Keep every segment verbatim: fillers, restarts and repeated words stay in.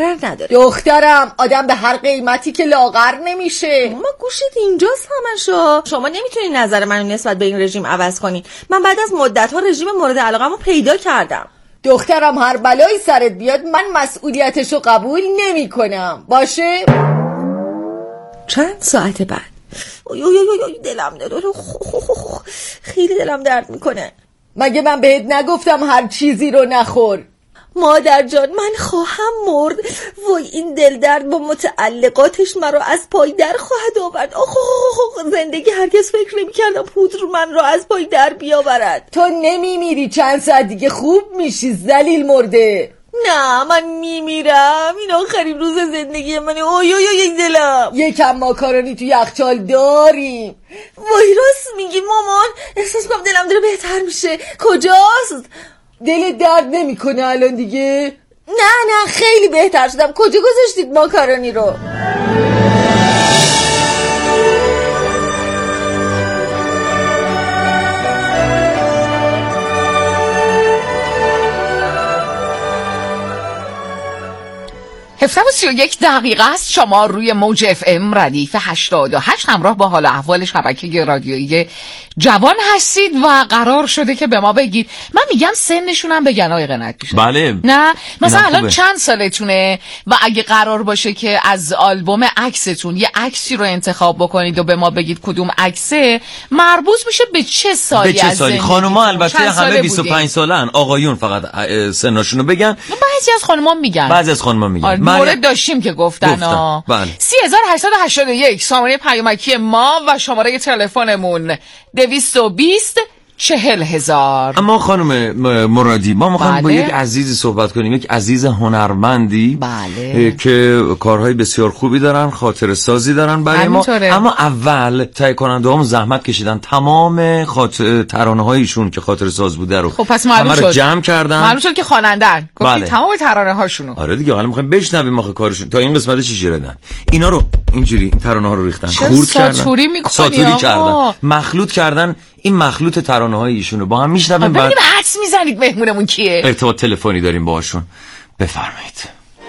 ضرر نداره. دخترم آدم به هر قیمتی که لاغر نمیشه. ماما گوشت اینجاست همشو. شما نمیتونی نظر منو نسبت به این رژیم عوض کنی. من بعد از مدت ها رژیم مورد علاقه‌مو پیدا کردم. دخترم هر بلایی سرت بیاد من مسئولیتشو قبول نمی کنم. باشه؟ چند ساعت بعد اوی اوی اوی دلم داره، خیلی دلم درد میکنه. مگه من بهت نگفتم هر چیزی رو نخور؟ مادر جان من خواهم مرد. وای این دل درد با متعلقاتش مرا از پای در خواهد آورد. آخ آخ زندگی هرگز فکر نمی کردم پودر من را از پای در بیاورد. تو نمی میری، چند ساعت دیگه خوب میشی ذلیل مرده. نه من میمیرم، این آخرین روز زندگی منه. اوی اوی اوی دلم. یکم ماکارونی تو یخچال داریم. وای راست میگی مامان، احساس کنم دلم داره بهتر میشه. کجاست؟ دل درد نمیکنه الان دیگه؟ نه نه خیلی بهتر شدم. کجا گذاشتید ماکارونی رو؟ هفده و سی و یک دقیقه است. شما روی موج اف ام ردیف هشتاد و هشت همراه با حال احوال شبکه رادیویی جوان هستید و قرار شده که به ما بگید. من میگم سنشونم بگن آقای قناعتی. بله. نه مثلا الان چند سالتونه و اگه قرار باشه که از آلبوم عکستون یه عکسی رو انتخاب بکنید و به ما بگید کدوم عکسه، مربوط میشه به چه سالی به چه از سالی؟ زندگی؟ خانوما البته همه بیست و پنج سالن، آقایون فقط سنشونو بگن. بعضی از خانوما میگن. بعضی از خانوما میگن. مورد داشتیم که گفتن ها. بله. سی هزار هشتصد و هشتاد و یک شماره پیامکی ما و شماره تلفنمون دویست و بیست چهل هزار. اما خانم مرادی ما میخوایم بله. با یک عزیزی صحبت کنیم، یک عزیز هنرمندی بله. که کارهای بسیار خوبی دارن، خاطر سازی دارن برای ما. اما اول تهیه کننده هم زحمت کشیدن تمام خاطر ترانه هایشون که خاطر ساز بوده رو خب پس معلوم شد جمع کردن. معلوم شد که خوانندن. گفتی بله. تمام ترانه هاشونو. آره دیگه حالا میخوایم بشنویم آخه کارشون تا این قسمت چی شدن. اینا رو اینجوری ترانه ها رو ریختن، خورد کردن، ساتوری میکنی ساتوری کردن، مخلوط کردن. این مخلوط ترانه های ایشونو با هم میشنویم. بعد حدس میزنید مهمونمون کیه؟ ارتباط تلفنی داریم باهاشون. بفرمایید.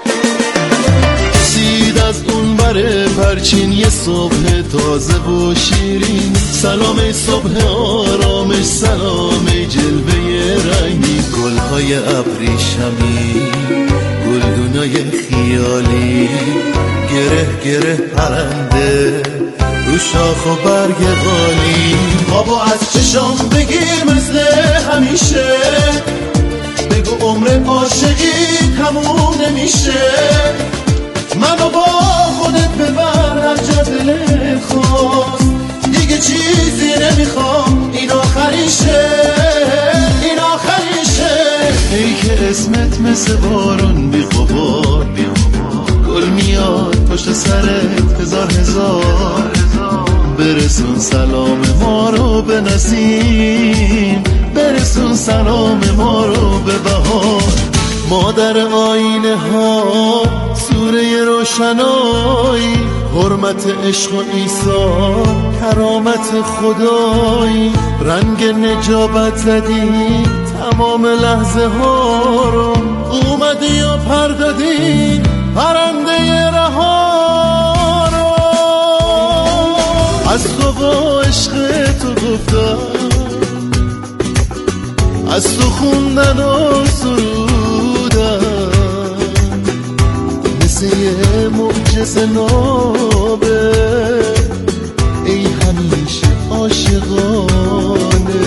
سید از اون بره پرچین یه صبح تازه و شیرین، سلام ای صبح آرامش، سلام ای جلوه رنگی، گلهای ابریشمی، گلدونای خیالی، گره گره پرنده رو شاخ و برگ غالی. بابا از چشام بگیر مثل همیشه، بگو عمر عاشقی تموم نمیشه، منو با خودت ببر هر جا دلت خواست، دیگه چیزی نمیخوام، این آخریشه، این آخریشه. ای که اسمت مثل بارون بی غبار، گل میاد پشت سرت هزار هزار، برسون سلام ما رو به نسیم، برسون سلام ما رو به بهار. مادر آینه ها سوره روشنایی، حرمت عشق و ایثار، کرامت خدایی، رنگ نجابت زدی تمام لحظه ها رو، اومدی و پردادی پرنده رها رو. از تو با عشق تو گفتم، از تو خوندن و سرودم، مثل یه معجزه نابه، ای همیشه عاشقانه.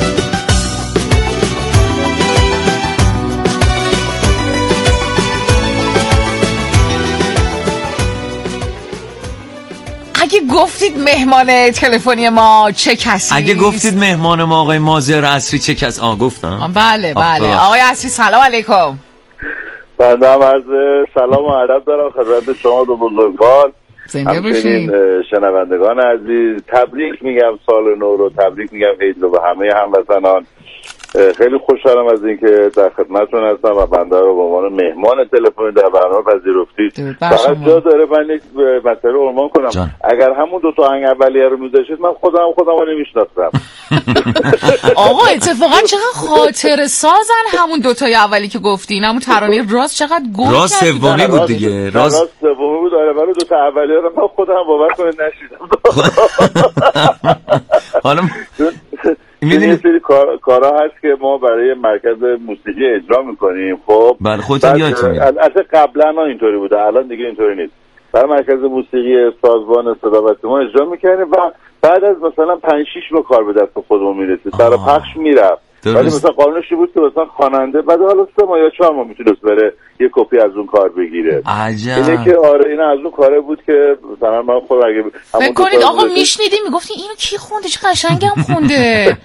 اگه گفتید مهمان تلفنی ما چه کسی؟ اگه گفتید مهمان ما آقای مازیار عصری چه کسی؟ آه گفتم. بله بله. آقای عصری سلام علیکم. بنده هم عرض سلام و ادب دارم خدمت شما دو بزرگوار، زنده باشین. شنوندگان عزیز. تبریک میگم سال نو رو، تبریک میگم عید رو به همه هموطنان. خیلی خوشحالم از اینکه در خدمتتون هستم و بنده رو به عنوان مهمان تلفنی در برنامه پذیرفتید. فقط جا داره من یک مسئله رو عنوان کنم جان. اگر همون دو تا آهنگ اولیه رو می‌ذاشتید من خودم خودم رو نمی‌شناختم. آقا اتفاقا چقدر خاطره سازن همون دو تای اولی که گفتین، همون ترانه راست چقدر گل راست سومی بود دیگه. راست سومی بود. آره ولی دو تا اولیه رو من خودم باور کنید نشیدم. حالا میدونی یه سری کار کارا هست که ما برای مرکز موسیقی اجرا میکنیم. خب بله خودتون یادتون میاد اصلا قبلا اینطوری بوده، الان دیگه اینطوری نیست. برای مرکز موسیقی سازمان صدا و سیما اجرا میکنیم و بعد از مثلا پنج شش ماه کار به دست خودمون میرسید، برای پخش میرفت. ولی مثلا قانونش بود که مثلا خواننده بعد حالا سه ماه یا چهار ماه میتونست بره یه کپی از اون کار بگیره. عجب. اینه که آره این از اون کاره بود که مثلا من خود اگه فکر کنید آقا میشنیدیم میگفتین اینو کی خونده، چه قشنگم خونده.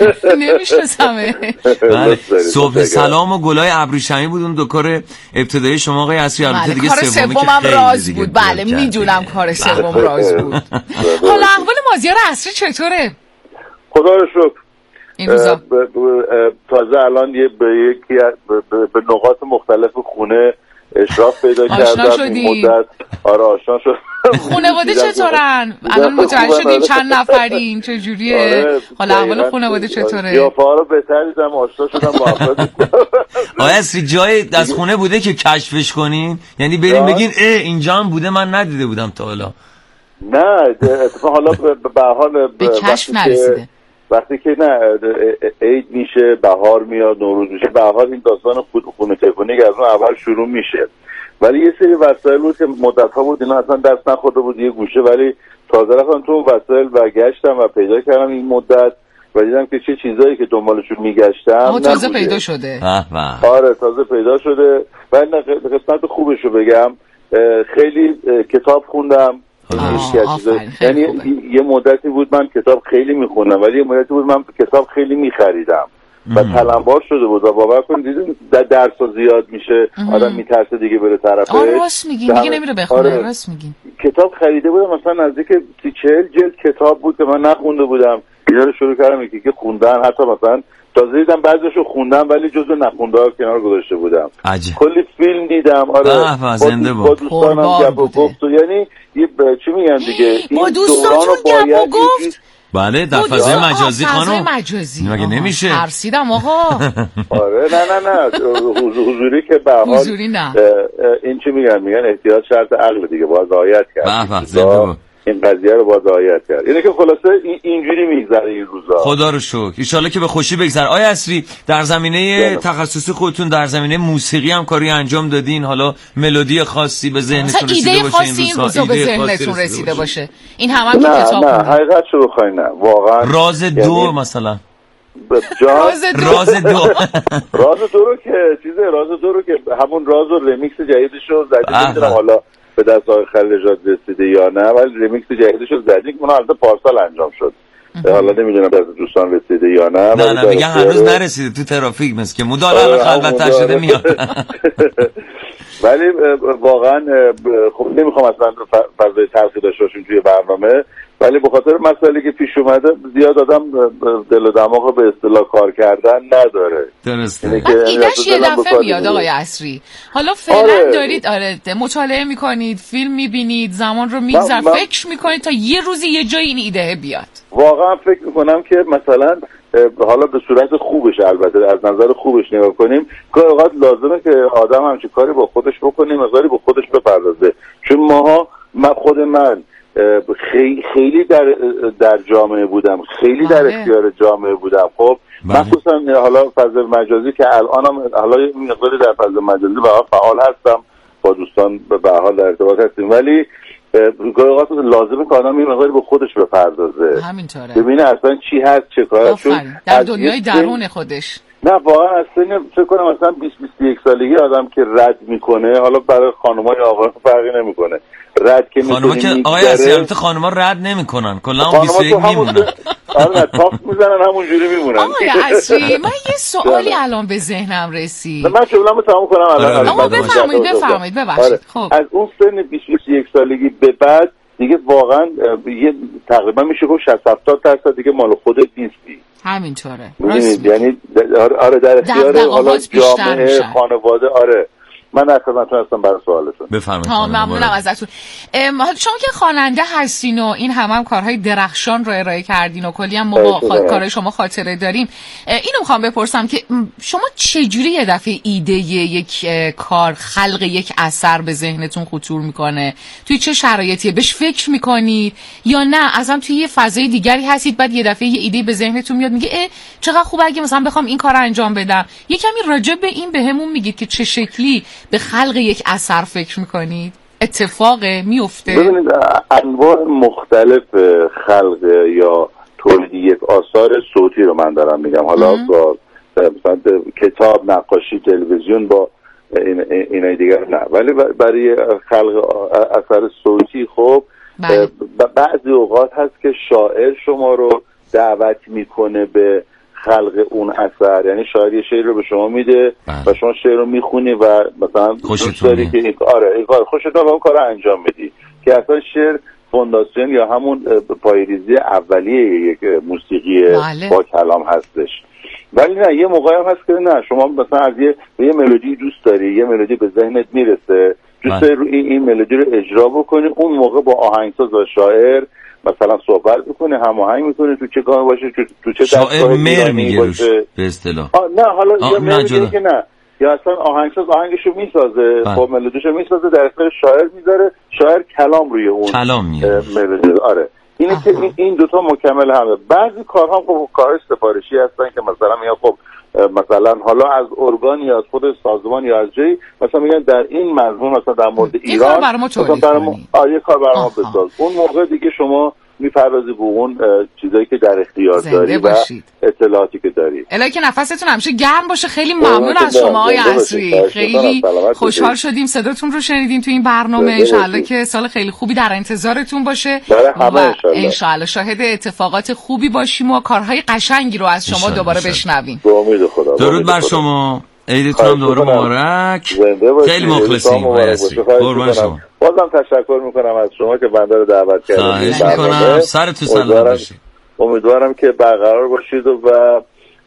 نمیشناسمه. بله صبح سلام و گلای ابریشمی بود اون دو کار ابتدایی شما آقای عصری. البته دیگه سومی که خیلی راز بود. بله میدونم کار سوم راز بود. حالا احوال مازیار عصری چطوره؟ خدا رو شکر این روزا تازه الان یه به یکی به نقاط مختلف خونه اشراف پیدا کردم این مدت. آره آشنا شد. خانواده چطورن؟ الان متوجه شدیم چند نفرین چجوریه؟ حالا احوال خانواده چطوره؟ قیافه‌ها رو بهتر دیدم، آشنا شدم با افراد. آیا اصلی جای از خونه بوده که کشفش کنین؟ یعنی بریم بگین اه اینجا هم بوده من ندیده بودم تا حالا؟ نه اتفاقا حالا به حال به کشف نرسیده. وقتی که نه عید میشه، بهار میاد، نوروز میشه، به هر حال این داستان خونه تلفنی که از اون اول شروع میشه. ولی یه سری وسایل بود که مدت‌ها بود اینا اصلا دست نخورده بود یه گوشه، ولی تازه رفتم تو وسایل و گشتم و پیدا کردم این مدت و دیدم که چه چیزایی که دنبالشون میگشتم تازه پیدا شده. آره تازه پیدا شده. و قسمت خوبش رو بگم، خیلی کتاب خوندم. یعنی یه مدتی بود من کتاب خیلی میخوندم ولی یه مدتی بود من کتاب خیلی میخریدم و تلمبار شده بود و باور کنید دیدیم درس زیاد میشه آدم میترسه دیگه بره طرفه. آره راست میگین دیگه نمیره بخونه. آره. راست میگین. کتاب خریده بودم مثلا نزدیک چهل جلد کتاب بود که من نخونده بودم، اینا رو شروع کردم یکی که خوندن، حتی مثلا تازه دیدم بعضیشو خوندم ولی جزو نخونده ها کنار گذاشته بودم. عجب. کلی فیلم دیدم. آره با دوستانم گپ و گفت، یعنی یه چی میگن دیگه با دوستانتون گپ و گفت. بله در فضای مجازی خانم مجازی مگه نمیشه؟ ترسیدم آقا. آره نه نه نه حضوری که به حال حضوری نه. این چی میگن میگن احتیاط شرط عقل دیگه، باید رعایت کرد. به به زنده این قضیه رو باید رعایت کرد. اینه که خلاصه اینجوری میگذره این روزا. خدا رو شکر. ان شاءالله که به خوشی بگذره. آیا عصری در زمینه تخصصی خودتون در زمینه موسیقی هم کاری انجام دادین؟ حالا ملودی خاصی به ذهنتون رسیده باشه؟ ایده خاصی این روزا به ذهنتون رسیده باشه؟ این هم هم که کتاب. نه نه حقیقت شو بخوای نه واقعا. راز دو مثلا. راز دو راز دو راز دو رو که چیزه راز دو رو که همون راز و رمیکس جدیدش رو زدیم. نمیدونم حالا به دست آقای خلیل‌نژاد رسیده یا نه، ولی ریمیکس جدیدش رو زدیم. اون البته پارسال انجام شد. حالا نمیدونم دست دوستان رسیده یا نه. نه نه میگن هنوز نرسیده، تو ترافیک مثل که مدال خلوت‌تر شده میاد. ولی واقعا خب نمیخوام اصلا فضای تلخی داشته باشیم توی برنامه، ولی به خاطر مسائلی که پیش اومده زیاد آدم دل و دماغ به اصطلاح کار کردن نداره. درسته. ایدهش یه دفعه میاد آقای عصری. حالا فعلا آره. دارید آره مطالعه میکنید، فیلم میبینید، زمان رو میگذر، فکر میکنید تا یه روزی یه جای این ایده بیاد. واقعا فکر میکنم که مثلا حالا به صورت خوبش، البته از نظر خوبش نگاه کنیم، گاهی اوقات لازمه که آدم همچین کاری با خودش بکنه، مقداری با خودش بپردازه. چون ماها من خود من خیلی خیلی در در جامعه بودم، خیلی در اختیار جامعه بودم. خب مخصوصا حالا فضای مجازی که الانم حالا یه مقداری در فضای مجازی به حال فعال هستم، با دوستان به حال در ارتباط هستیم، ولی گاهی اوقات لازمه که آدم یه مقداری به خودش بپردازه، همینطوره، ببینه اصلا چی هست چه کاره. چون در دنیای درون خودش نه واقعا اصلا فکر کنم مثلا بیست بیست و یک سالگی آدم که رد میکنه، حالا برای خانم‌ها یا آقایان فرقی نمیکنه، رد که میکنه خانم‌ها که آقای اصلا خانم‌ها رد نمیکنن، کلا بیست و یک میمونن. آره تاف میزنن همونجوری میمونن. آقای عصری من یه سوالی الان به ذهنم رسید. من جمله‌مو تمام کنم الان. آقا بفرمایید بفرمایید ببخشید. خب از اون سن بیست بیست و یک سالگی به بعد دیگه واقعا یه تقریبا میشه گفت شصت هفتاد درصد دیگه مال خودت نیستی. همینطوره. یعنی آره در اختیار حالا جامعه خانواده. آره من در خدمتتون هستم برای سوالتون. بفرمایید. ها ممنونم ازتون. حالا شما که خواننده هستین و این همه هم کارهای درخشان رو ارائه کردین و کلی هم ما با خا... کارهای شما خاطره داریم، اینو میخوام بپرسم که شما چجوری یه دفعه ایده یک کار، خلق یک اثر به ذهنتون خطور میکنه؟ توی چه شرایطیه بهش فکر میکنید یا نه اصلا توی یه فضای دیگری هستید بعد یه دفعه یه ایده به ذهنتون میاد میگه اه چقدر خوبه اگه مثلا بخوام این کارو انجام بدم؟ یه کمی راجع به این بهمون میگید که چه شکلی به خلق یک اثر فکر میکنید؟ اتفاق میفته؟ ببینید انواع مختلف خلق یا تولید یک آثار صوتی رو من دارم میگم، حالا با مثلا کتاب، نقاشی، تلویزیون با این اینای دیگر نه، ولی برای خلق اثر صوتی خب بعضی اوقات هست که شاعر شما رو دعوت میکنه به خلق اون اثر، یعنی شاعر یه شعر رو به شما میده و شما شعر رو میخونی و مثلا دوست داری که این آره این کار خوشت اون کار رو انجام بدی که اصلا شعر فونداسیون یا همون پایه‌ریزی اولیه یک موسیقی بله. با کلام هستش. ولی نه یه موقعی هم هست که نه شما مثلا از یه یه ملودی دوست داری، یه ملودی به ذهنت میرسه، دوست داری رو این, این ملودی رو اجرا بکنی، اون موقع با آهنگساز و شاعر مثلا صحبت میکنه، هماهنگ میکنه تو چه گاه باشه، تو چه شاعر مهر میگه به اصطلاح. نه حالا یا مهر میگه که نه یا اصلا آهنگساز آهنگشو میسازه با ملودیشو میسازه، در اختیار شاعر میذاره، شاعر کلام روی اون کلام میاره. آره اینه که این دوتا مکمل همه. بعضی کارها خب کارهای سفارشی هستن که مثلا میگن خب مثلا حالا از ارگان یا از خود سازمان یا از جایی مثلا میگن در این مضمون مثلا در مورد ایران مثلا برای ما آره کار برای ما بساز. اون موقع دیگه شما میپردازی به اون چیزایی که در اختیار داری و اطلاعاتی که داری. الهی که نفستون همیشه گرم باشه. خیلی ممنون از شما آقای عصری، خیلی خوشحال شدیم صداتون رو شنیدیم تو این برنامه. انشالله که سال خیلی خوبی در انتظارتون باشه و انشالله شاهد اتفاقات خوبی باشیم و کارهای قشنگی رو از شما دوباره بشنویم. درود بر شما، عیدتون هم دوباره مبارک. خیلی مخلصیم آقای عصری، قربان شما. بازم تشکر میکنم از شما که بنده رو دعوت کردید. خواهش میکنم، سرتون سلامت باشه. امیدوارم که برقرار باشید و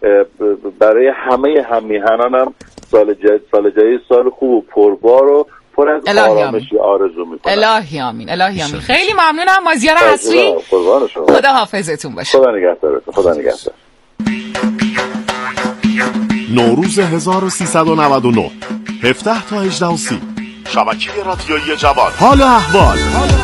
برای همه هممیهنانم سال جدید سال جدید سال خوب و پربار و پر از آرامشی آرزو میکنم. الهی آمین، الهی آمین. خیلی ممنونم مازیار عصری. خدا حافظتون باشه. خدا نگهدارتون. خدا نگهدار. نوروز هزار و سیصد و نود و نه، هفده تا هجده و سی، شبکه رادیویی جوان. حال و احوال.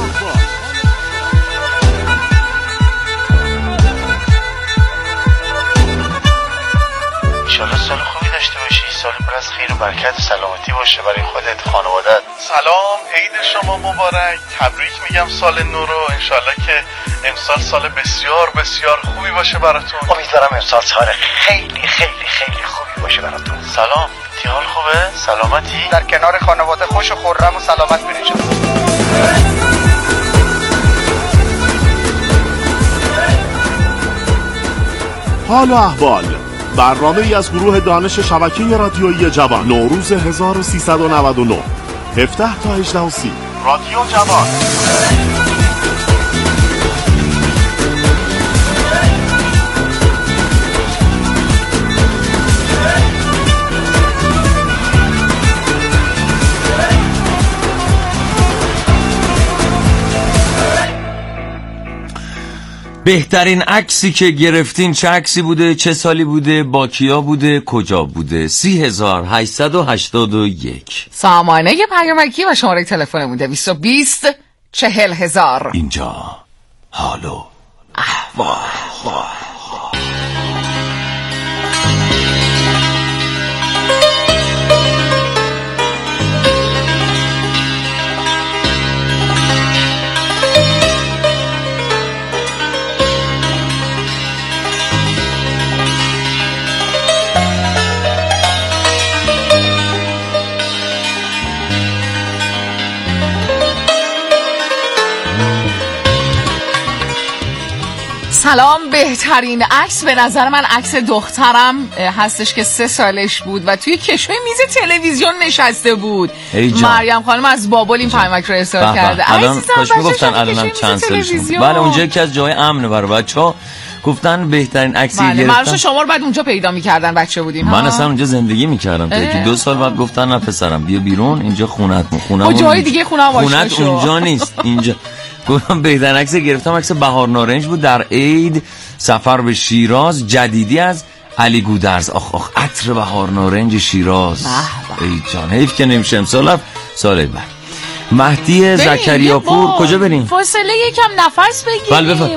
انشالله سال خوبی داشته باشی، سال پر از خیر و برکت و سلامتی باشه برای خودت، خانوادت. سلام، عید شما مبارک، تبریک میگم سال نو رو. انشالله که امسال سال بسیار بسیار خوبی باشه براتون. امیدوارم امسال سال خیلی خیلی خیلی خوبی باشه براتون. سلام، تیحال خوبه؟ سلامتی؟ در کنار خانواده خوش و خرم و سلامت بینید. حال و احوال، برنامه ای از گروه دانش شبکه رادیویی جوان. نوروز هزار و سیصد و نود و نه، هفده تا هجده و سی، رادیو جوان. بهترین عکسی که گرفتین چه عکسی بوده، چه سالی بوده، با کیا بوده، کجا بوده؟ سی هزار هشتصد و هشتاد و یک سامانه پیامکی و شماره تلفنمون دویست و بیست چهل هزار. اینجا حالو احوال. سلام. بهترین عکس به نظر من عکس دخترم هستش که سه سالش بود و توی کشوی میز تلویزیون نشسته بود. مریم خانم از بابل این پیامک رو ارسال کرده. الان کاش میگفتن الانم چند سالشون. بله اونجا یکی از جای امنه برای بچه‌ها. گفتن بهترین عکسی بله. گرفتن. من شما رو بعد اونجا پیدا می‌کردن بچه بودین. من اصلا اونجا زندگی می‌کردم تا که دو سال بعد گفتن نه پسرم بیا بیرون اینجا خونت خونم. و جای دیگه خونم آشنا شو. خونت اونجا نیست اینجا. گفتم بهترین عکس گرفتم عکس بهار نارنج بود در عید سفر به شیراز جدیدی از علی گودرز. آخ آخ عطر بهار نارنج شیراز. ای جان حیف که نمیشه امسال سال بعد. مهدی زکریاپور کجا بریم؟ فاصله یکم نفس بگیریم. بله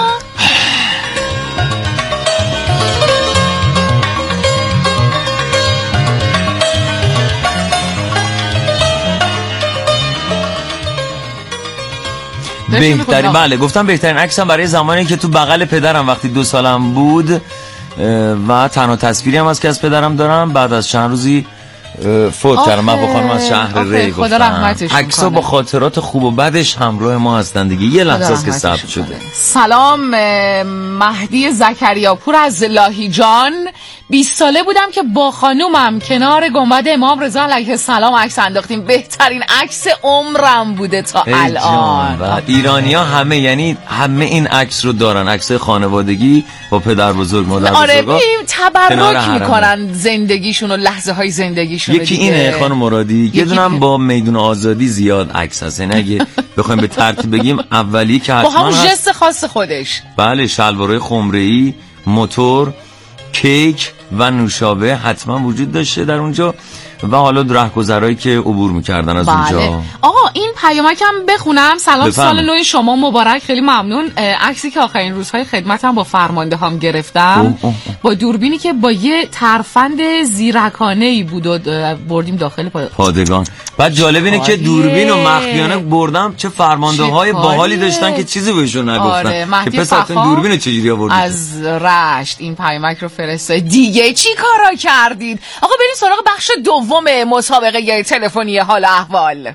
بهترین بله گفتم بهترین عکسم برای زمانی که تو بغل پدرم وقتی دو سالم بود و تنها تصویری هم از که از پدرم دارم بعد از چند روزی فوت کردم. من با خانم از شهر ری گفتم عکس‌ها با خاطرات خوب و بدش همراه ما هستن دیگه. یه لحظه است که ثبت شده. سلام مهدی زکریاپور از لاهیجان. بیست ساله بودم که با خانومم کنار گنبد امام رضا علیه السلام عکس انداختیم. بهترین عکس عمرم بوده تا الان. ایرانی‌ها همه یعنی همه این عکس رو دارن. عکس خانوادگی با پدر بزرگ مادر بزرگ. آره تبرک میکنن زندگیشون و لحظه های زندگیشون. یکی اینه خانم مرادی. یه دونم با میدون آزادی زیاد عکس هست. یعنی اگه بخوایم به ترتیب بگیم اولی که حتما با همون ژست خاص خودش. بله شلوارای خمره‌ای، موتور، کیک و نوشابه حتما وجود داشته در اونجا و حالا رهگذرایی که عبور میکردن از بله. اونجا. آقا این پیامکم بخونم. سلام بفهم. سال نو شما مبارک. خیلی ممنون. عکسی که آخرین روزهای خدمتم با فرمانده هم گرفتم اوه اوه. با دوربینی که با یه ترفند زیرکانه‌ای بود و بردیم داخل پا... پادگان. بعد جالب اینه که دوربین و مخفیانه بردم چه فرمانده های باحالی داشتن که چیزی بهشون نگفتن. آره. که پسرتون دوربین چجوری آوردید؟ از رشت این پیامک رو فرستاد. دیگه چی کارا کردید؟ آقا بریم سراغ بخش دوم مسابقه تلفنی حال احوال.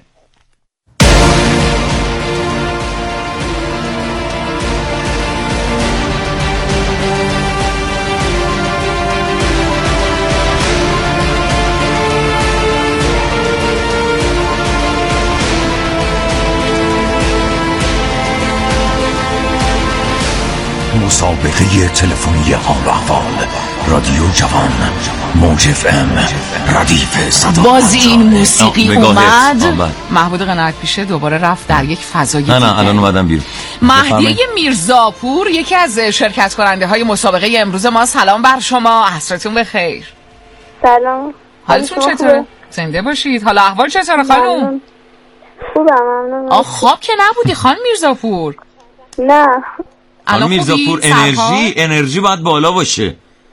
مسابقه تلفنی حال احوال رادیو جوان موج اف ام ردیف صدا. باز این موسیقی اومد. محمود قناعت پیشه دوباره رفت در یک فضای نه نه الان اومدم بیرون. مهدی میرزاپور یکی از شرکت کننده های مسابقه امروز ما. سلام بر شما. عصرتون بخیر. سلام. حالتون چطوره؟ زنده باشید. حالا احوال چطوره خانم؟ خوبم ممنون. آخ خواب که نبودی خانم میرزاپور؟ نه. خانم میرزاپور انرژی انرژی باید بالا باشه.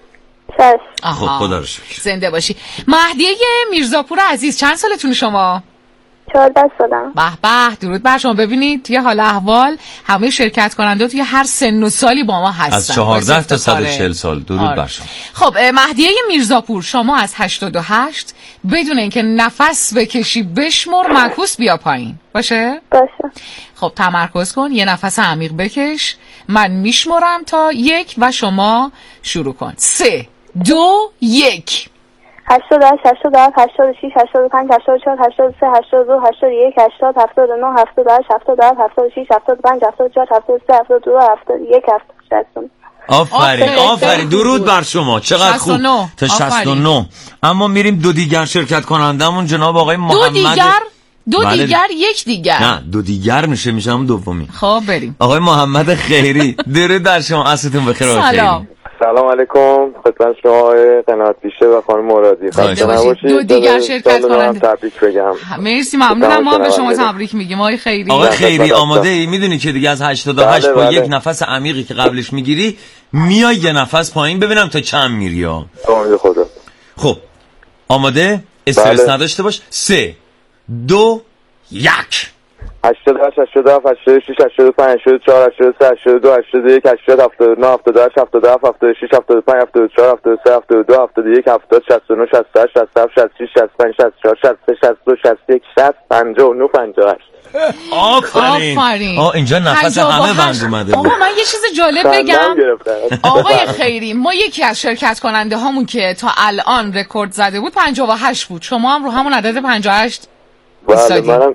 خب خدا رو شکر. زنده باشی. مهدی میرزاپور عزیز چند سالتون شما؟ چهارده سالم. به به درود بر شما. ببینید توی حال احوال همه شرکت کننده توی هر سن و سالی با ما هستن از چهارده تا صد و چهل سال. درود بر شما. خب مهدی میرزاپور شما از هشتاد و هشت بدون اینکه نفس بکشی بشمر معکوس بیا پایین باشه؟ باشه. خب تمرکز کن. یه نفس عمیق بکش. من میشمرم تا یک و شما شروع کن. سه دو یک. هشتاد و هشت هشتاد و هفت هشتاد و شش هشتاد و پنج هشتاد و چهار هشتاد و سه هشتاد و دو هشتاد و یک هشتاد هفتاد و نه هفتاد و هشت هفتاد و هفت هفتاد و شش هفتاد و پنج هفتاد و چهار هفتاد و سه هفتاد و دو هفتاد و یک هفتاد و شصت. آفرین آفرین درود بر شما. چقدر خوب تا شصت و نه. اما میریم دو دیگر شرکت کنندمون جناب آقای محمد. دو دیگر دو بله. دیگر یک دیگر نه دو دیگر میشه میشه هم دومی. خب بریم. آقای محمد خیری درود بر شما. عصرتون بخیر. سلام. سلام علیکم خدمت شما آقای قناعت پیشه و خانم مرادی. خسته نباشید. دو دیگر شرکت کننده تبریک بگم. مرسی ممنونم. ما به شما تبریک میگیم آقای خیری. آقای خیری آماده ای؟ میدونی که دیگه از هشتاد و هشت با یک نفس عمیقی که قبلش میگیری میای یه نفس پایین ببینم تا چند میری ها. امید خدا. خب آماده؟ استرس نداشته باش. سه دو یک. هشتاد و هشت هشتاد و هفت هشتاد و شش هشتاد و پنج هشتاد و چهار هشتاد و سه هشتاد و دو هشتاد و یک هشتاد هفتاد و نه هفتاد و هشت هفتاد و هفت هفتاد و شش هفتاد و پنج هفتاد و چهار هفتاد و سه هفتاد و دو هفتاد و یک هفتاد شصت و نه شصت و هشت شصت و هفت شصت و شش شصت و پنج شصت و چهار شصت و سه شصت و دو شصت و یک شصت پنجاه و نه پنجاه و هشت. آفرین. آه اینجا نفس همه بند اومده بود. آقا من یه چیز جالب بگم. آقای خیری، ما یکی از شرکت کننده هامون که تا الان رکورد زده بود پنجاه و هشت بود. شما هم رو همون عدد پنجاه و هشت ایستادین.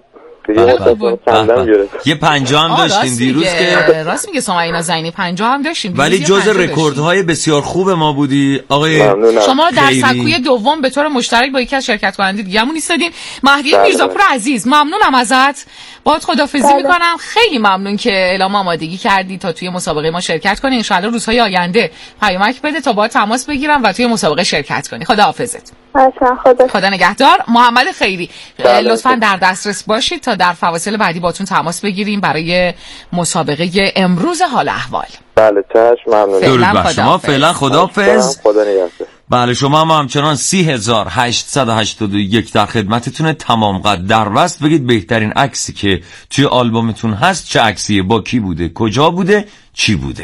یه پنجاه هم داشتیم دیروز که راست میگه سمینا زینی پنجاه هم داشتیم ولی جز رکوردهای بسیار خوب ما بودی آقای شما در سکوی دوم به طور مشترک با یکی از شرکت کننده دیگه‌مون ایستادین. مهدی میرزاپور عزیز ممنونم ازت، باهات خدافظی میکنم. خیلی ممنون که اعلام آمادگی کردی تا توی مسابقه ما شرکت کنی. ان شاءالله روزهای آینده پیامک بده تا باهات تماس بگیرم و توی مسابقه شرکت کنی. خداحافظت. خدا خدا نگهدار. محمد خیری لطفاً در دسترس باشید تا در فواصل بعدی باتون تماس بگیریم برای مسابقه امروز حال احوال. بله چشم ممنون. درود بر شما. فعلا خداحافظ. خدا نگهدار. بله شما هم همچنان سی هزار هشتصد و هشتاد و یک در خدمتتونه. تمام قد در وست بگید بهترین عکسی که توی آلبومتون هست چه عکسیه، با کی بوده، کجا بوده، چی بوده.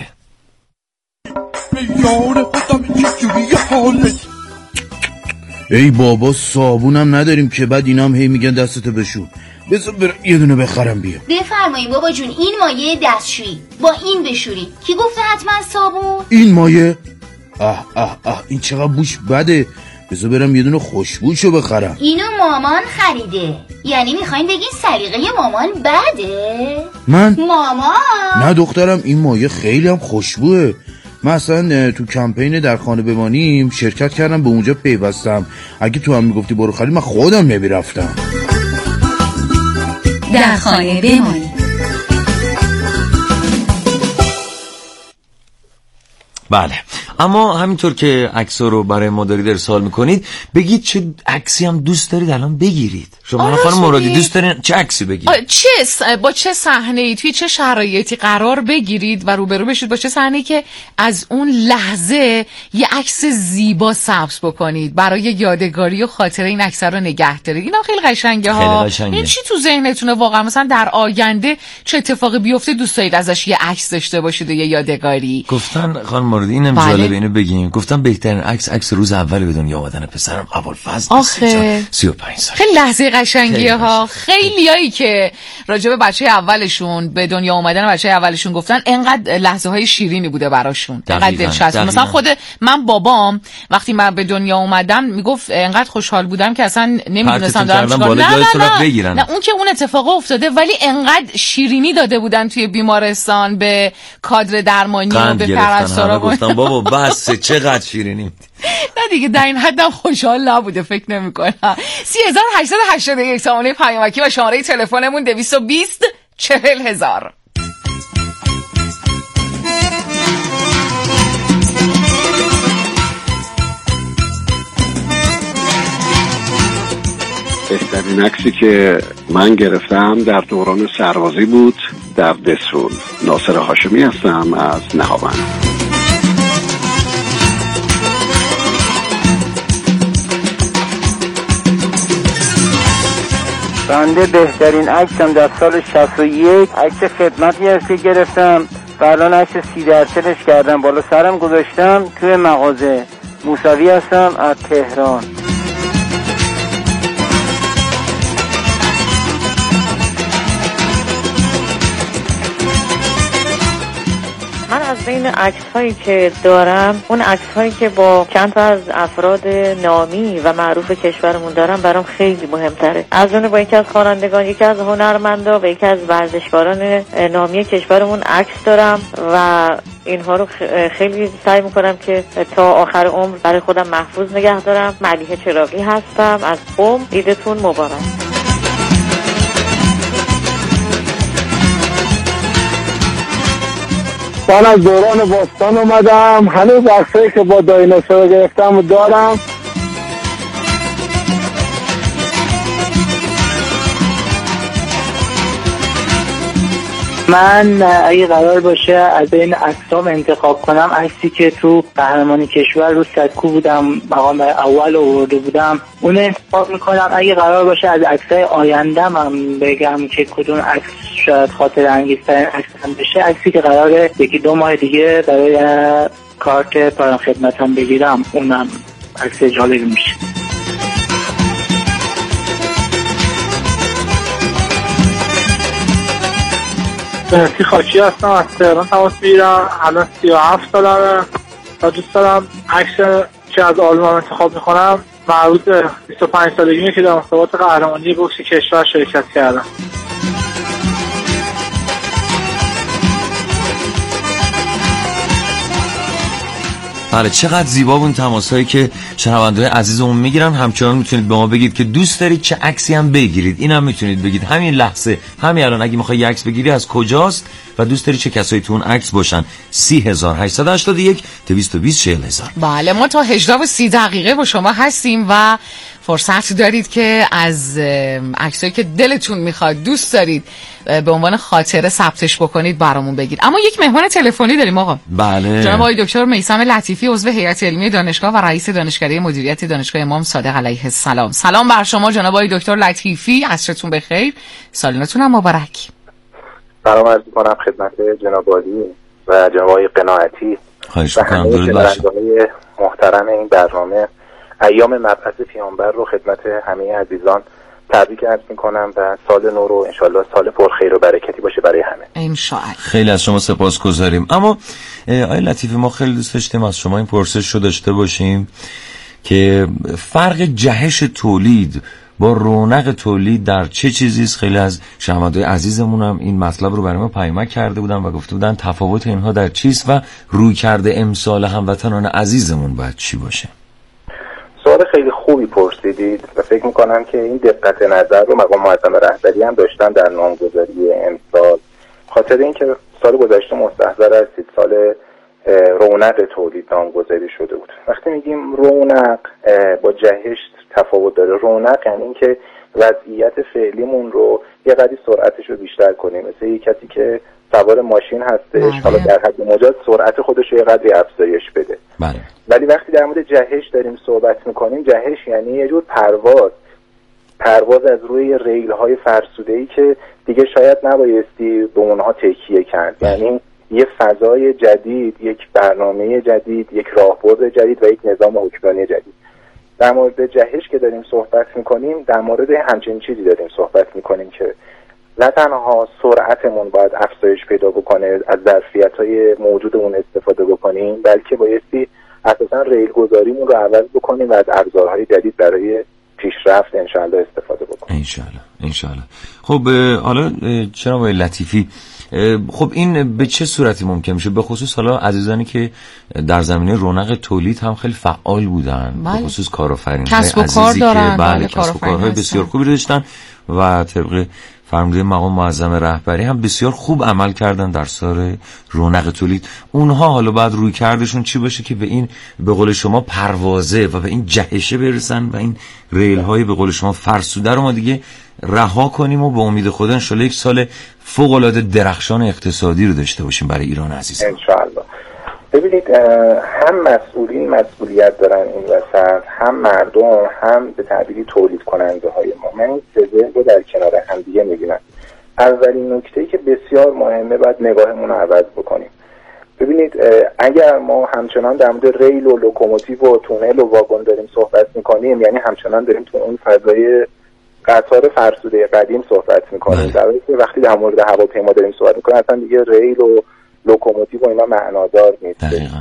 ای بابا صابونم نداریم که بعد اینام هی میگن دستتو بشو. بذار برم یه دونه بخرم بیام. بفرمایید بابا جون، این مایه دستشویی با این بشوری. کی گفته حتما صابون؟ این مایه؟ اه اه اه این چقدر بوش بده. بذار برم یه دونه خوشبوشو بخرم. اینو مامان خریده. یعنی میخواین بگین سلیقه مامان بده؟ من؟ مامان؟ نه دخترم، این مایه خیلی هم خوشبوه. من اصلا تو کمپین در خانه بمانیم شرکت کردم، به اونجا پیوستم. اگه تو هم میگفتی برو خالی من خودم نمیرفتم. در خانه بمانیم. بله، اما همینطور که عکس‌ها رو برای ما دارید ارسال میکنید بگید چه عکسی هم دوست دارید الان بگیرید. شما خانم مرادی دوست دارین چه عکسی بگیرید؟ چه با چه صحنه‌ای توی چه شرایطی قرار بگیرید و روبرو بشید با چه صحنه‌ای که از اون لحظه یه عکس زیبا ثبت بکنید برای یادگاری و خاطره این عکس رو نگه دارید. اینا خیلی قشنگه ها. این چی تو ذهنتونه واقعا؟ مثلا در آینده چه اتفاقی بیفته دوست دارید ازش یه عکس داشته باشید و یه یادگاری. گفتن خانم مرادی اینم بله. جالبه اینو بگیم. گفتم بهترین عکس عکس روز اول به دنیا آمدن پسرم ابوالفضل سی و پنج سال. خیلی لحظه قشنگیه ها. خیلیایی که راجع به بچه اولشون به دنیا اومدن بچه اولشون گفتن انقدر لحظه های شیرینی بوده براشون، انقدر دلچسب. مثلا خود من بابام وقتی من به دنیا اومدم میگفت انقدر خوشحال بودم که اصلا نمیدونستم دارم چیکار. نه نه نه نه اون که اون اتفاق افتاده ولی انقدر شیرینی داده بودن توی بیمارستان به کادر درمانی و به پرستارا. گفتم بابا بس چقدر شیرینی. نه دیگه در این حدم خوشحال نبوده فکر نمی کنم. سی هزار هشتصد و هشتاد و یک سامانه پیامکی و شماره تلفنمون دویست و بیست چهل هزار. بهترین عکسی که من گرفتم در دوران سربازی بود در دسول. ناصر هاشمی هستم از نهاوند. بنده بهترین عکسم در سال شصت و یک عکس خدمتی هست که گرفتم و الان عکس سی درصدش کردم بالا سرم گذاشتم توی مغازه. موسوی هستم از تهران. من از بین عکس هایی که دارم اون عکس هایی که با چند تا از افراد نامی و معروف کشورمون دارم برام خیلی مهمتره. از اون با یکی از خوانندگان، یکی از هنرمندا و یکی از ورزشکاران نامی کشورمون عکس دارم و اینها رو خیلی سعی میکنم که تا آخر عمر برای خودم محفوظ نگه دارم. ملیحه چراغی هستم از قم. عیدتون مبارک. من از دوران باستان اومدم. هنوز عکسایی که با دایناسور گرفتم دارم. من اگه قرار باشه از این عکسام انتخاب کنم، عکسی که تو قهرمانی کشور رو سکو بودم مقام اول آورده بودم اون انتخاب میکنم. اگه قرار باشه از عکسای آیندم هم بگم که کدوم عکس شاید خاطر انگیزترین عکسم بشه، عکسی که قراره یکی دو ماه دیگه برای کارت پایان خدمتم بگیرم، اونم عکس جالبی میشه. بهتی خاکی هستم، از تهران تماس میگیرم. الان سی و هفت سالمه و دوست دارم عکس که از آلبوم انتخاب میکنم مربوط به بیست و پنج سالگیمه که در مسابقات قهرمانی بوکس کشور شرکت کردم. بله، چقدر زیبا بود تماسایی که شنونده‌های عزیزمون میگیرن. همچنان میتونید به ما بگید که دوست دارید چه عکسی هم بگیرید. اینم میتونید بگید همین لحظه، همین الان اگه میخوای عکس بگیری از کجاست و دوست داری چه کسایی تو اون عکس باشن. سی هزار هشتصد و هشتاد و یک دویست و بیست چهل هزار. بله، ما تا هجده و سی دقیقه با شما هستیم و فرصت دارید که از عکسایی که دلتون میخواد دوست دارید به عنوان خاطره ثبتش بکنید برامون بگید. اما یک مهمان تلفنی داریم آقا. بله. جناب آقای دکتر میثم لطیفی، عضو هیئت علمی دانشگاه و رئیس دانشکده مدیریت دانشگاه امام صادق علیه السلام. سلام بر شما جناب آقای دکتر لطیفی، عصرتون بخیر، سالتون هم مبارک. سلام عرض می‌کنم خدمت جناب عالی و جناب آقای قناعتی. خواهش می‌کنم. درود بر شما. محترم این برنامه ایام مبعث پیامبر رو خدمت همه عزیزان تبریک عرض میکنم و سال نو رو انشالله سال پر خیر و برکتی باشه برای همه. انشالله. خیلی از شما سپاسگزاریم. اما آقای لطیفی، ما خیلی دوست داشتیم از شما این پرسش رو داشته باشیم که فرق جهش تولید با رونق تولید در چه چیزی است. خیلی از شنونده‌های عزیزمون هم این مطلب رو برای ما پیام کرده بودن و گفته بودن تفاوت اینها در چیست و رویکرد امسال هموطنان عزیزمون باید چی باشه. سوال خیلی خوبی پرسیدید و فکر میکنم که این دقت نظر رو مقام معظم رهبری هم داشتن در نامگذاری امسال، خاطر اینکه سال گذشته مستحضر هستید سال رونق تولید نامگذاری شده بود. وقتی میگیم رونق با جهش تفاوت داره. رونق یعنی اینکه وضعیت فعلیمون رو یه قدری سرعتش رو بیشتر کنیم، مثل یه کسی که سوار ماشین هستش حالا در حد مجاز سرعت خودش رو یه قدری افزایش بده. بله. ولی وقتی در مورد جهش داریم صحبت میکنیم، جهش یعنی یه جور پرواز پرواز از روی ریل های فرسوده‌ای که دیگه شاید نبایستی به اونها تکیه کرد. یعنی یه فضای جدید، یک برنامه جدید، یک راهبرد جدید و یک نظام حکمرانی جدید. در مورد جهش که داریم صحبت میکنیم، در مورد همچین چیزی داریم صحبت میکنیم که نه تنها سرعتمون باید افزایش پیدا بکنه، از ظرفیت‌های موجودمون استفاده بکنیم، بلکه بایستی اساساً ریل گذاریمون رو عوض بکنیم و از ابزارهای جدید برای پیشرفت انشالله استفاده بکنیم. انشالله انشالله. خب حالا چرا با لطیفی، خب این به چه صورتی ممکن میشه؟ به خصوص حالا عزیزانی که در زمینه رونق تولید هم خیلی فعال بودن، بله. به خصوص کارآفرین‌های کسب و کار عزیزی دارن، که بله بله کسب و کارهای بسیار خوبی داشتن و طبق فرموده مقام معظم رهبری هم بسیار خوب عمل کردن در سال رونق تولید. اونها حالا بعد روی کردشون چی باشه که به این به قول شما پروازه و به این جهشه برسن و این ریل های به قول شما فرسوده رو ما دیگه رها کنیم و به امید خدا ان شاءالله یک سال فوق العاده درخشان اقتصادی رو داشته باشیم برای ایران عزیز. ان شاءالله. ببینید هم مسئولین مسئولیت دارن این وسط، هم مردم، هم به تعبیری تولید کننده های ما. من این سه رو در کنار هم دیگه میبینم. اولین نکته‌ای که بسیار مهمه، باید نگاهمون رو عوض بکنیم. ببینید اگر ما همچنان در مورد ریل و لوکوموتیو و تونل و واگن داریم صحبت میکنیم، یعنی همچنان داریم تو اون فضای قطار فرسوده قدیم صحبت میکنیم، در حالی که وقتی در مورد هواپیما داریم صحبت میکنیم اصلا دیگه ریل و لوکوموتیو و اینا معنادار نیست.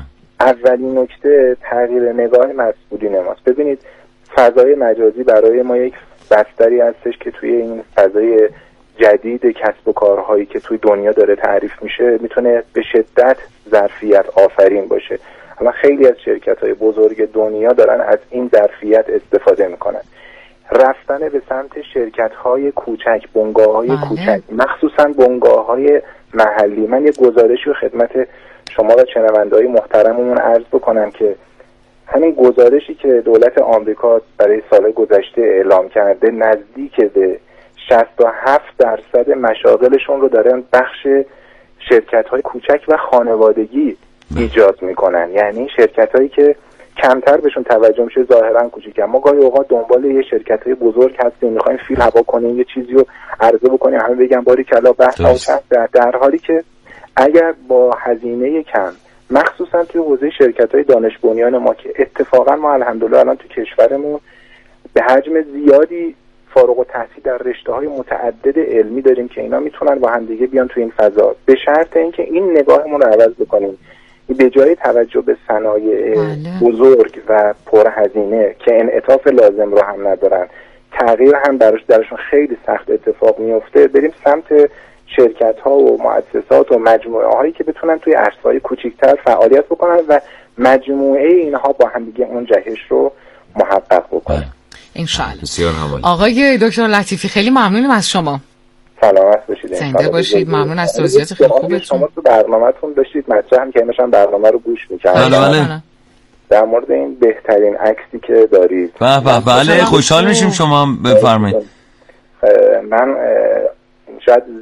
اولین نکته تغییر نگاه مسئولین ماست. ببینید فضای مجازی برای ما یک بستری هستش که توی این فضای جدید کسب و کارهایی که توی دنیا داره تعریف میشه میتونه به شدت ظرفیت آفرین باشه. اما خیلی از شرکت‌های بزرگ دنیا دارن از این ظرفیت استفاده میکنن. رفتن به سمت شرکت‌های کوچک، بنگاه‌های کوچک، مخصوصاً بنگاه‌های محلی. من یه گزارشی رو خدمت شما و شنونده‌های محترممون عرض بکنم که همین گزارشی که دولت آمریکا برای سال گذشته اعلام کرده نزدیک به شصت و هفت درصد مشاغلشون رو دارن بخش شرکت‌های کوچک و خانوادگی ایجاد میکنن. یعنی شرکت‌هایی که کمتر بهشون توجه میشه ظاهرا کوچیکن. ما گاهی اوقات دنبال یه شرکت‌های بزرگ هستیم، می‌خوایم فیل هوا کنیم، یه چیزی رو عرضه بکنیم، همه بگن باریکلا بحث در, در حالی که اگر با هزینه کم، مخصوصا توی حوزه شرکت‌های دانش بنیان ما که اتفاقا ما الحمدلله الان تو کشورمون به حجم زیادی فارغ التحصیل در رشته‌های متعدد علمی داریم که اینا میتونن با هم دیگه بیان تو این فضا، به شرط اینکه این نگاهمون رو عوض بکنیم، به جای توجه به صنایع بزرگ و پرهزینه که انعطاف لازم رو هم ندارن، تغییر هم درش درشون خیلی سخت اتفاق میفته، بریم سمت شرکت‌ها و مؤسسات و مجموعه‌هایی که بتونن توی عرصه‌های کوچیک‌تر فعالیت بکنن و مجموعه اینها با هم دیگه اون جهش رو محقق بکنن. انشالله. بسیار حمالی. آقای دکتر لطیفی خیلی ممنونیم از شما. سلامت باشید. زنده باشید. ممنون از توضیحات خیلی خوبتون. شما تو برنامه‌تون داشتید مطرح هم که همشون برنامه رو گوش می‌کردن. بله بله. در مورد این بهترین عکسی که دارید. به به بله خوشحال میشیم شما بفرمایید. من شاید